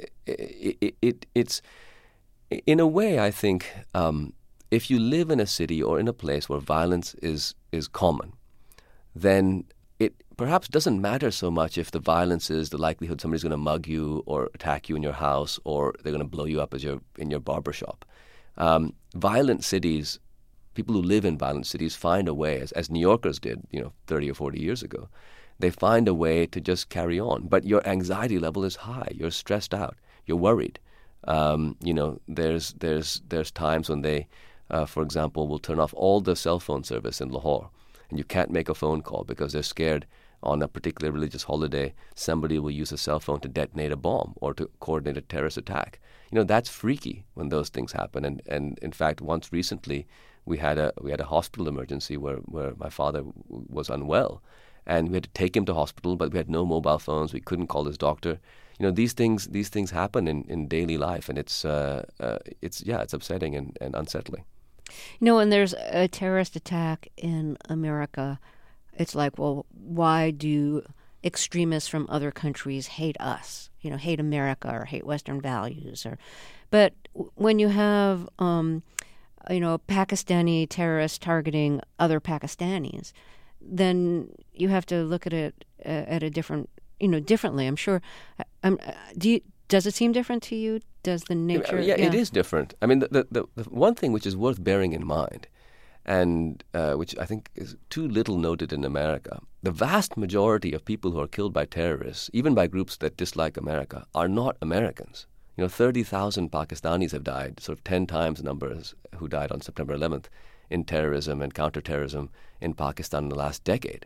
it, it, it, it's, in a way, I think, um, if you live in a city or in a place where violence is is common, then it perhaps doesn't matter so much if the violence is the likelihood somebody's going to mug you or attack you in your house, or they're going to blow you up as your in your barbershop. Um, violent cities, people who live in violent cities find a way, as, as New Yorkers did, you know, thirty or forty years ago. They find a way to just carry on. But your anxiety level is high. You're stressed out. You're worried. Um, you know, there's there's there's times when they Uh, for example, will turn off all the cell phone service in Lahore, and you can't make a phone call because they're scared on a particular religious holiday somebody will use a cell phone to detonate a bomb or to coordinate a terrorist attack. You know, that's freaky when those things happen. And, and in fact, once recently, we had a we had a hospital emergency where, where my father w- was unwell, and we had to take him to hospital, but we had no mobile phones. We couldn't call his doctor. you know, these things these things happen in, in daily life, and it's uh, uh, it's yeah, it's upsetting and, and unsettling. You know, when there's a terrorist attack in America, it's like, well, why do extremists from other countries hate us? You know, hate America or hate Western values, or, but when you have, um, you know, Pakistani terrorists targeting other Pakistanis, then you have to look at it uh, at a different, you know, differently. I'm sure. Um, do you, does it seem different to you? Does the nature? Yeah, yeah. It is different. I mean, the, the, the, the one thing which is worth bearing in mind, and uh, which I think is too little noted in America, the vast majority of people who are killed by terrorists, even by groups that dislike America, are not Americans. You know, thirty thousand Pakistanis have died, sort of ten times the numbers who died on September eleventh in terrorism and counterterrorism in Pakistan in the last decade.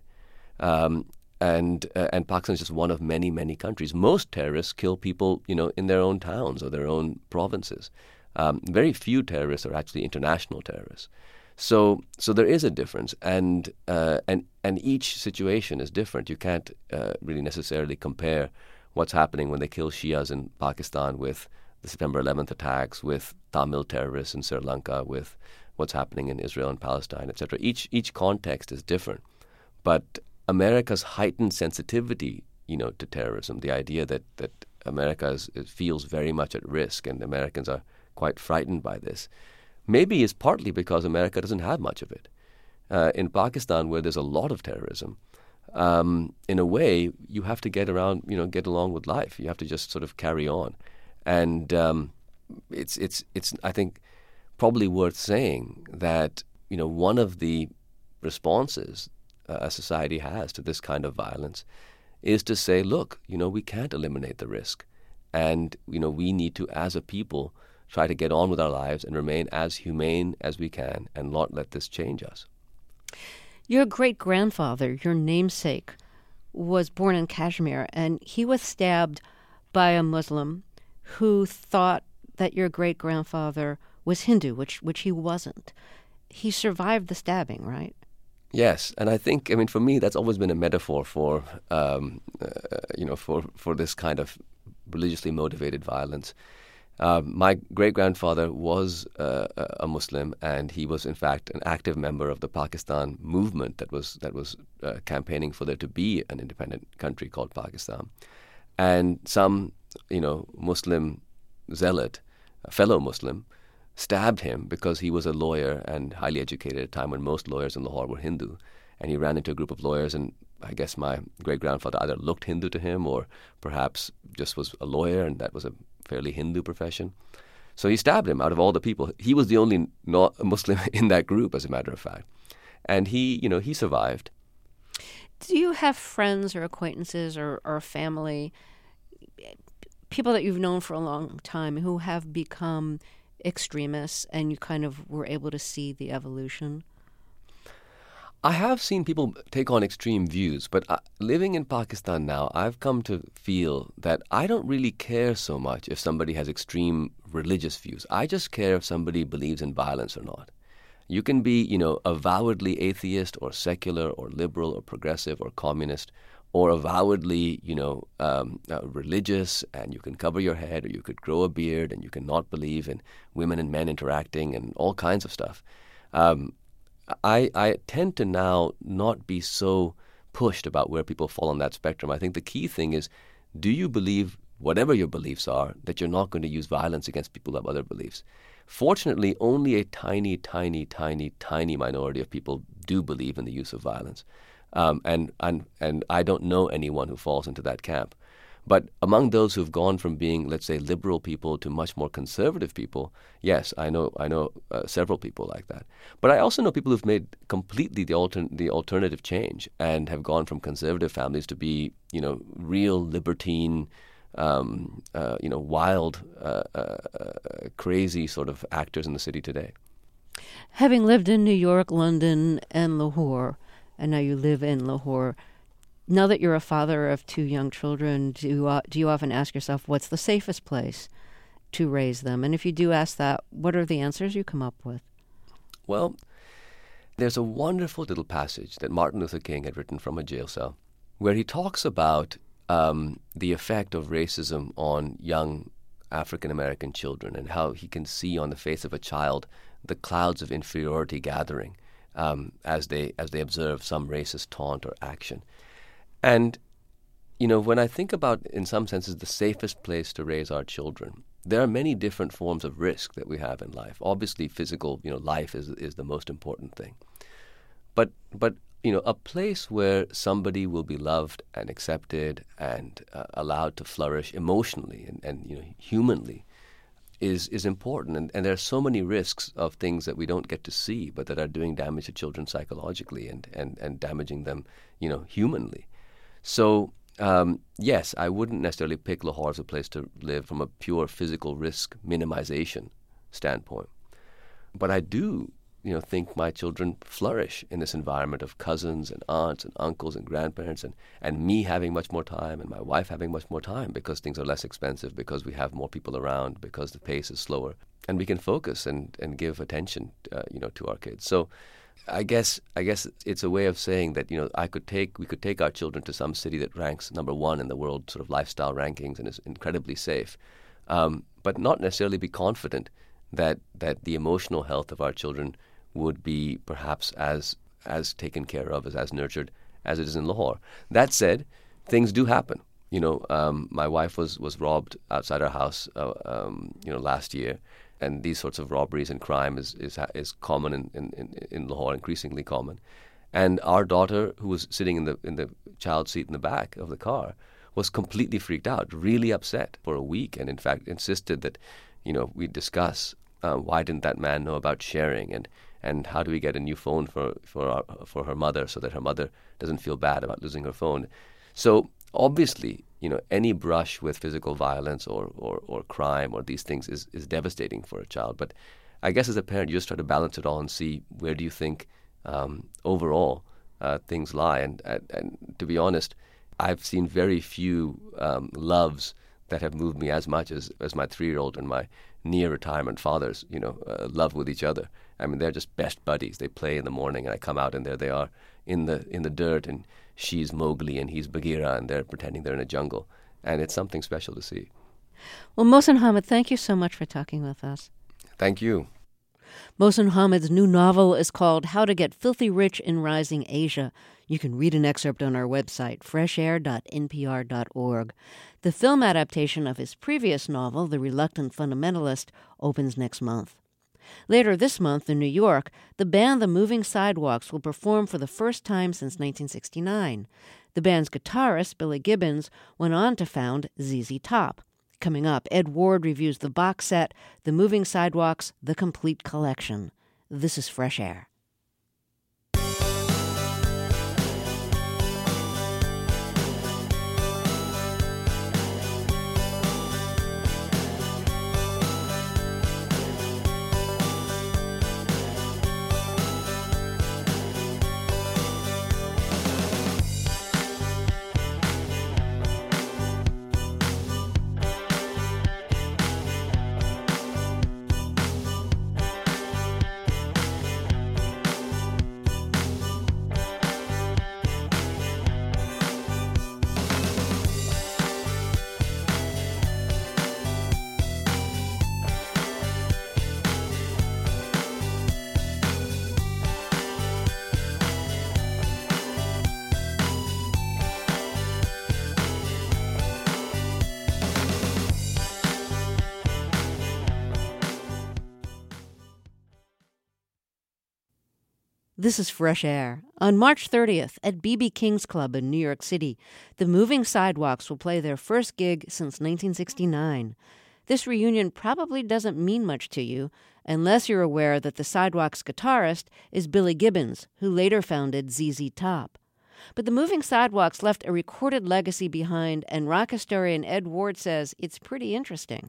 Um, and uh, and Pakistan is just one of many, many countries. Most terrorists kill people, you know, in their own towns or their own provinces. Um, very few terrorists are actually international terrorists. So, so there is a difference, and uh, and and each situation is different. You can't uh, really necessarily compare what's happening when they kill Shias in Pakistan with the September eleventh attacks, with Tamil terrorists in Sri Lanka, with what's happening in Israel and Palestine, et cetera. Each each context is different, but America's heightened sensitivity, you know, to terrorism, the idea that that America is, it feels very much at risk, and Americans are quite frightened by this, maybe is partly because America doesn't have much of it. Uh, in Pakistan, where there's a lot of terrorism, um, in a way, you have to get around, you know, get along with life. You have to just sort of carry on, and um, it's it's it's I think probably worth saying that, you know, one of the responses uh, a society has to this kind of violence is to say, look, you know, we can't eliminate the risk, and you know, we need to, as a people, try to get on with our lives and remain as humane as we can and not let this change us. Your great-grandfather, your namesake, was born in Kashmir, and he was stabbed by a Muslim who thought that your great-grandfather was Hindu, which which he wasn't. He survived the stabbing, right? Yes, and I think, I mean, for me, that's always been a metaphor for, um, uh, you know, for, for this kind of religiously motivated violence. Uh, my great-grandfather was uh, a Muslim, and he was, in fact, an active member of the Pakistan movement that was that was uh, campaigning for there to be an independent country called Pakistan. And some, you know, Muslim zealot, a fellow Muslim, stabbed him because he was a lawyer and highly educated at a time when most lawyers in Lahore were Hindu. And he ran into a group of lawyers, and I guess my great-grandfather either looked Hindu to him or perhaps just was a lawyer, and that was a fairly Hindu profession. So he stabbed him out of all the people. He was the only not Muslim in that group, as a matter of fact. And he, you know, he survived. Do you have friends or acquaintances or, or family, people that you've known for a long time who have become extremists, and you kind of were able to see the evolution? I have seen people take on extreme views, but uh, living in Pakistan now, I've come to feel that I don't really care so much if somebody has extreme religious views. I just care if somebody believes in violence or not. You can be, you know, avowedly atheist or secular or liberal or progressive or communist, or avowedly, you know, um, uh, religious, and you can cover your head, or you could grow a beard, and you can not believe in women and men interacting and all kinds of stuff. Um, I, I tend to now not be so pushed about where people fall on that spectrum. I think the key thing is, do you believe, whatever your beliefs are, that you're not going to use violence against people who have other beliefs? Fortunately, only a tiny, tiny, tiny, tiny minority of people do believe in the use of violence. Um, and, and, and I don't know anyone who falls into that camp. But among those who've gone from being, let's say, liberal people to much more conservative people, yes, I know I know uh, several people like that. But I also know people who've made completely the alter- the alternative change and have gone from conservative families to be, you know, real libertine, um, uh, you know, wild, uh, uh, uh, crazy sort of actors in the city today. Having lived in New York, London, and Lahore, and now you live in Lahore, now that you're a father of two young children, do you, uh, do you often ask yourself, what's the safest place to raise them? And if you do ask that, what are the answers you come up with? Well, there's a wonderful little passage that Martin Luther King had written from a jail cell where he talks about um, the effect of racism on young African-American children and how he can see on the face of a child the clouds of inferiority gathering um, as they as they observe some racist taunt or action. And, you know, when I think about, in some senses, the safest place to raise our children, there are many different forms of risk that we have in life. Obviously, physical, you know, life is is the most important thing. But but you know, a place where somebody will be loved and accepted and uh, allowed to flourish emotionally and, and you know humanly is is important. And, and there are so many risks of things that we don't get to see, but that are doing damage to children psychologically and and, and damaging them, you know, humanly. So um, yes, I wouldn't necessarily pick Lahore as a place to live from a pure physical risk minimization standpoint, but I do. You know, think my children flourish in this environment of cousins and aunts and uncles and grandparents and, and me having much more time and my wife having much more time because things are less expensive, because we have more people around, because the pace is slower, and we can focus and, and give attention, uh, you know, to our kids. So I guess I guess it's a way of saying that, you know, I could take we could take our children to some city that ranks number one in the world sort of lifestyle rankings and is incredibly safe, um, but not necessarily be confident that that the emotional health of our children would be perhaps as as taken care of, as, as nurtured as it is in Lahore. That said, things do happen. You know, um, my wife was, was robbed outside our house, uh, um, you know, last year, and these sorts of robberies and crime is is, is common in, in, in Lahore, increasingly common. And our daughter, who was sitting in the in the child seat in the back of the car, was completely freaked out, really upset for a week, and in fact insisted that, you know, we discuss uh, why didn't that man know about sharing, and and how do we get a new phone for for our, for her mother so that her mother doesn't feel bad about losing her phone. So obviously, you know, any brush with physical violence or, or, or crime or these things is, is devastating for a child. But I guess as a parent, you just try to balance it all and see where do you think um, overall uh, things lie. And, and and to be honest, I've seen very few um, loves that have moved me as much as, as my three-year-old and my near-retirement fathers, you know, uh, love with each other. I mean, they're just best buddies. They play in the morning, and I come out, and there they are in the in the dirt, and she's Mowgli, and he's Bagheera, and they're pretending they're in a jungle. And it's something special to see. Well, Mohsin Hamid, thank you so much for talking with us. Thank you. Mohsin Hamid's new novel is called How to Get Filthy Rich in Rising Asia. You can read an excerpt on our website, fresh air dot n p r dot org. The film adaptation of his previous novel, The Reluctant Fundamentalist, opens next month. Later this month in New York, the band The Moving Sidewalks will perform for the first time since nineteen sixty-nine. The band's guitarist, Billy Gibbons, went on to found Z Z Top. Coming up, Ed Ward reviews the box set, The Moving Sidewalks, The Complete Collection. This is Fresh Air. This is Fresh Air. On March thirtieth at B B King's Club in New York City, the Moving Sidewalks will play their first gig since nineteen sixty-nine. This reunion probably doesn't mean much to you unless you're aware that the Sidewalks guitarist is Billy Gibbons, who later founded Z Z Top. But the Moving Sidewalks left a recorded legacy behind, and rock historian Ed Ward says it's pretty interesting.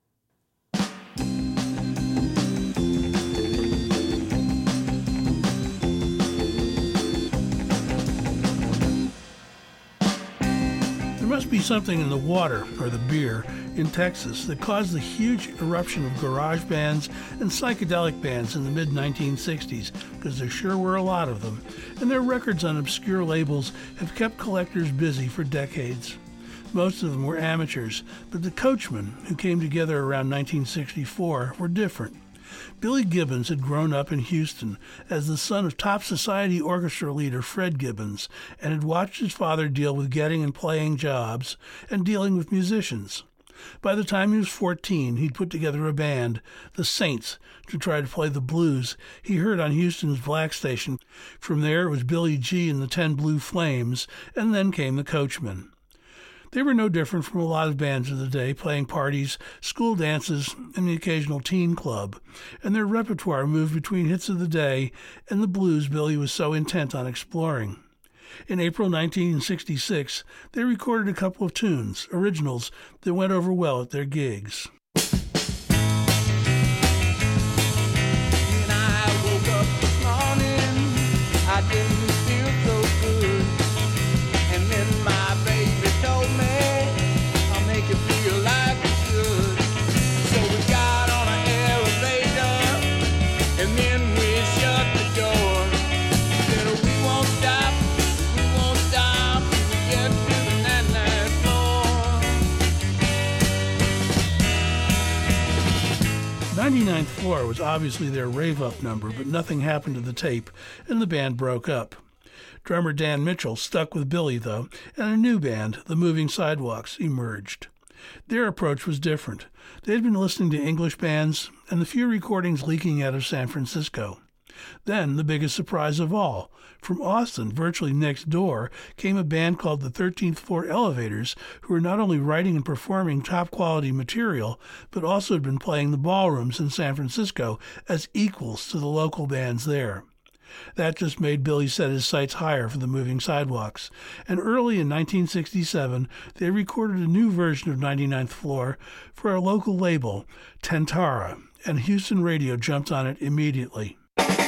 There must be something in the water, or the beer, in Texas that caused the huge eruption of garage bands and psychedelic bands in the mid nineteen sixties, because there sure were a lot of them, and their records on obscure labels have kept collectors busy for decades. Most of them were amateurs, but the Coachmen, who came together around nineteen sixty-four, were different. Billy Gibbons had grown up in Houston as the son of top society orchestra leader Fred Gibbons and had watched his father deal with getting and playing jobs and dealing with musicians. By the time he was fourteen, he'd put together a band, the Saints, to try to play the blues he heard on Houston's black station. From there, it was Billy G and the Ten Blue Flames, and then came the Coachmen. They were no different from a lot of bands of the day, playing parties, school dances, and the occasional teen club, and their repertoire moved between hits of the day and the blues Billy was so intent on exploring. In April nineteen sixty-six, they recorded a couple of tunes, originals, that went over well at their gigs. When I woke up this morning, I didn't feel so good. And then my baby told me I'll make it feel like it should. So we got on an elevator, and then we shut the door. Said we won't stop, we won't stop till we get to the ninety-ninth floor. ninety-ninth Floor was obviously their rave-up number, but nothing happened to the tape, and the band broke up. Drummer Dan Mitchell stuck with Billy, though, and a new band, the Moving Sidewalks, emerged. Their approach was different. They had been listening to English bands and the few recordings leaking out of San Francisco. Then, the biggest surprise of all, from Austin, virtually next door, came a band called the thirteenth Floor Elevators, who were not only writing and performing top-quality material, but also had been playing the ballrooms in San Francisco as equals to the local bands there. That just made Billy set his sights higher for the Moving Sidewalks, and early in nineteen sixty-seven, they recorded a new version of ninety-ninth Floor for a local label, Tantara, and Houston radio jumped on it immediately.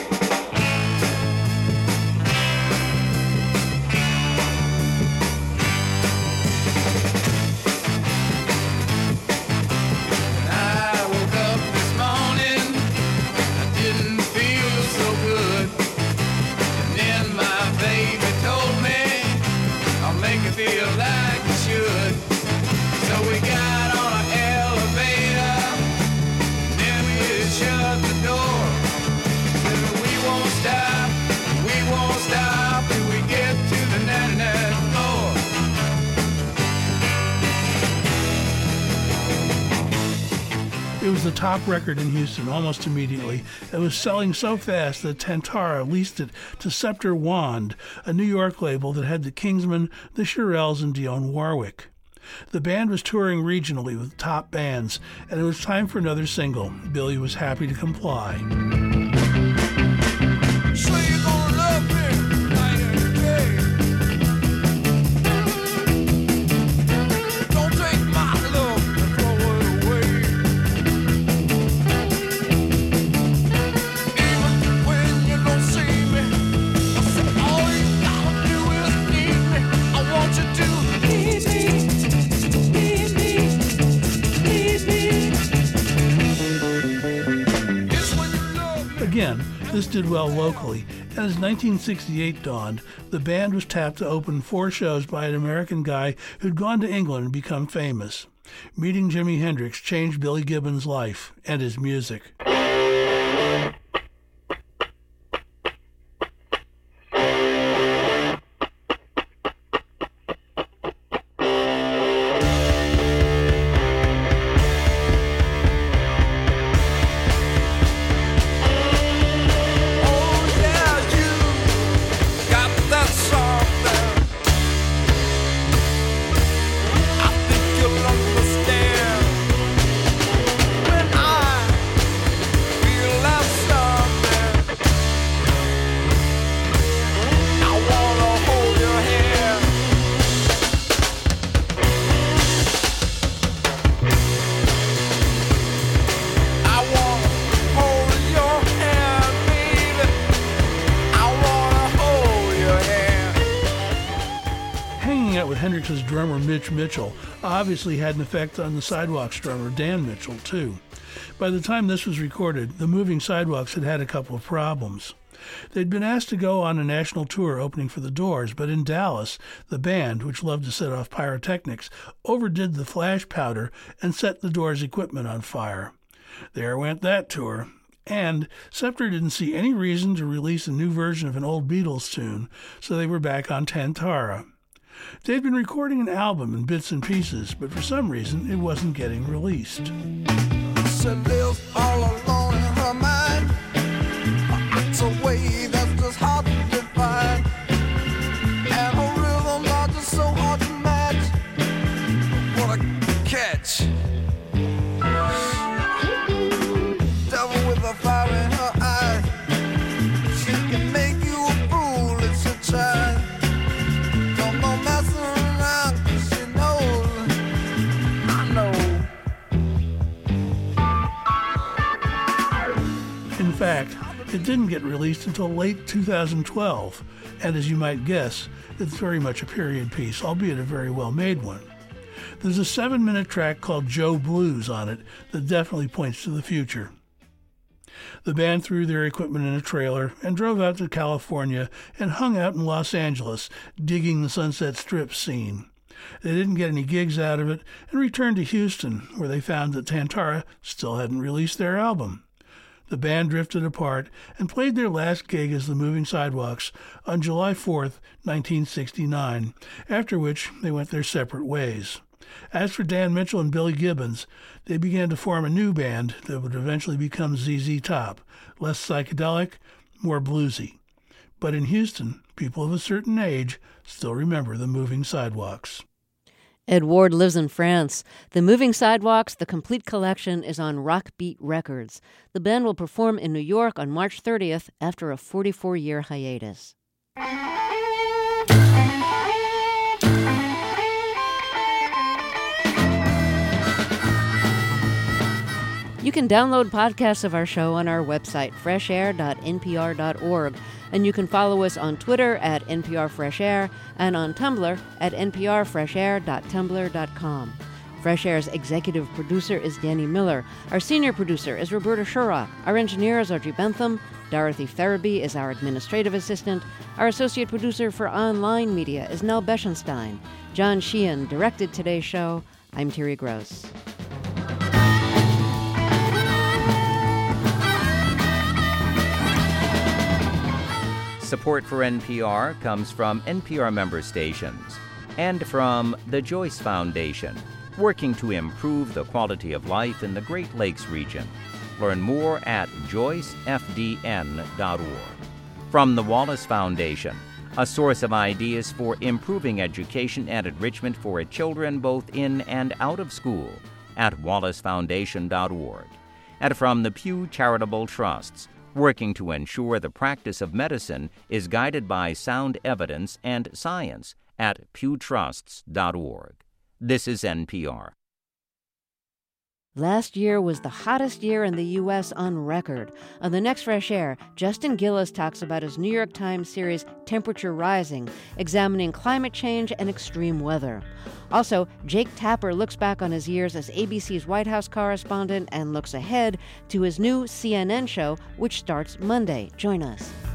Feel like you should. So we got on an elevator, then we shut the door. Said we won't stop, we won't stop till we get to the ninety-ninth floor. It was the top record in Houston almost immediately. It was selling so fast that Tantara leased it to Scepter Wand, a New York label that had the Kingsmen, the Shirelles, and Dionne Warwick. The band was touring regionally with top bands, and it was time for another single. Billy was happy to comply. So you're gonna love me night and day. Don't take my love and throw it away. Even when you don't see me, I said all you gotta do is need me. I want you to need me, need me, need me. It's when you love me. Again, this did well locally, and as nineteen sixty-eight dawned, the band was tapped to open four shows by an American guy who'd gone to England and become famous. Meeting Jimi Hendrix changed Billy Gibbons' life and his music. Hendrix's drummer Mitch Mitchell obviously had an effect on the Sidewalks drummer Dan Mitchell, too. By the time this was recorded, the Moving Sidewalks had had a couple of problems. They'd been asked to go on a national tour opening for the Doors, but in Dallas, the band, which loved to set off pyrotechnics, overdid the flash powder and set the Doors' equipment on fire. There went that tour. And Scepter didn't see any reason to release a new version of an old Beatles tune, so they were back on Tantara. They'd been recording an album in bits and pieces, but for some reason it wasn't getting released. She lives all alone in her mind. It's a way that's just hard to define. And her rhythms are just so hard to match. What a catch. Devil with a fire in her eye. She can make you a fool if she tries. Don't go messing around, 'cause she knows. I know. In fact, it didn't get released until late two thousand twelve, and as you might guess, it's very much a period piece, albeit a very well-made one. There's a seven-minute track called Joe Blues on it that definitely points to the future. The band threw their equipment in a trailer and drove out to California and hung out in Los Angeles, digging the Sunset Strip scene. They didn't get any gigs out of it and returned to Houston, where they found that Tantara still hadn't released their album. The band drifted apart and played their last gig as the Moving Sidewalks on July fourth, nineteen sixty-nine, after which they went their separate ways. As for Dan Mitchell and Billy Gibbons, they began to form a new band that would eventually become Z Z Top, less psychedelic, more bluesy. But in Houston, people of a certain age still remember the Moving Sidewalks. Ed Ward lives in France. The Moving Sidewalks, the complete collection, is on Rock Beat Records. The band will perform in New York on March thirtieth after a forty-four-year hiatus. You can download podcasts of our show on our website, fresh air dot n p r dot org, and you can follow us on Twitter at N P R Fresh Air and on Tumblr at n p r fresh air dot tumblr dot com. Fresh Air's executive producer is Danny Miller. Our senior producer is Roberta Shurrock. Our engineer is Audrey Bentham. Dorothy Farabee is our administrative assistant. Our associate producer for online media is Nell Beschenstein. John Sheehan directed today's show. I'm Terry Gross. Support for N P R comes from N P R member stations and from the Joyce Foundation, working to improve the quality of life in the Great Lakes region. Learn more at joyce f d n dot org. From the Wallace Foundation, a source of ideas for improving education and enrichment for children both in and out of school at wallace foundation dot org. And from the Pew Charitable Trusts, working to ensure the practice of medicine is guided by sound evidence and science at pew trusts dot org. This is N P R. Last year was the hottest year in the U S on record. On the next Fresh Air, Justin Gillis talks about his New York Times series Temperature Rising, examining climate change and extreme weather. Also, Jake Tapper looks back on his years as A B C's White House correspondent and looks ahead to his new C N N show, which starts Monday. Join us.